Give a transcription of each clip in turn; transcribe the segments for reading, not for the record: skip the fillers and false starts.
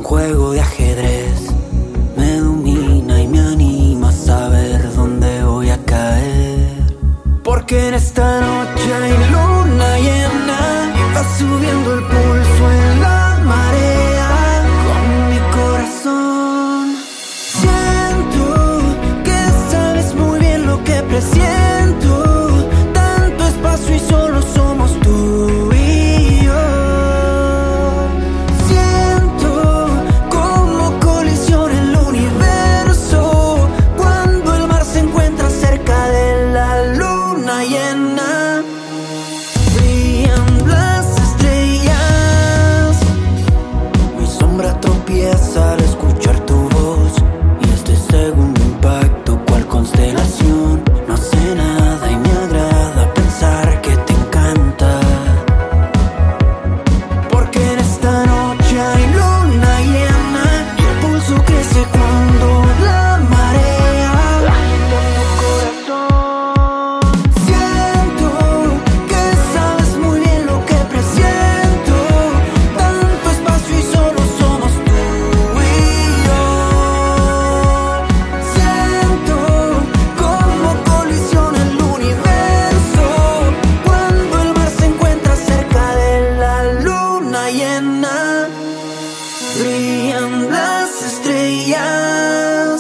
juego de ajedrez. Me domina y me anima a saber dónde voy a caer. Porque en esta noche hay luna llena, va subiendo el pulso en la marea. Con mi corazón siento que sabes muy bien lo que presiento. Tanto espacio y solo somos tú y yo. Siento como colisiona el universo cuando el mar se encuentra cerca de la luna llena. Brillan las estrellas, mi sombra tropieza al escuchar tu voz. Y este segundo impacto, cual constelación, no hace nada y me agrada pensar que te encanta. Porque en esta noche hay luna llena y el pulso crece cuando la marea agita tu corazón. Siento que sabes muy bien lo que presiento. Tanto espacio y solo somos tú y yo. Siento como colisiona el universo cuando el mar se encuentra cerca de la luna llena. Brillan las estrellas.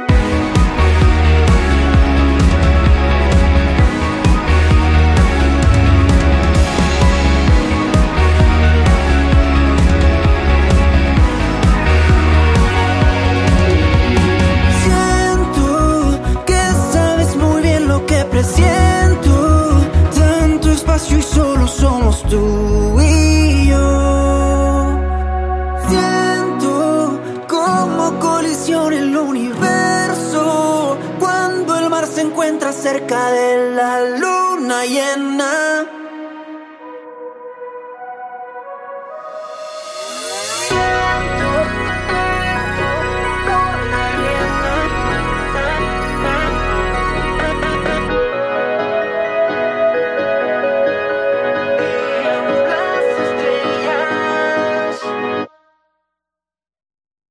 Siento que sabes muy bien lo que presiento. Tanto espacio y solo somos tú y yo. Siento como colisiona el universo cuando el mar se encuentra cerca de la luna llena.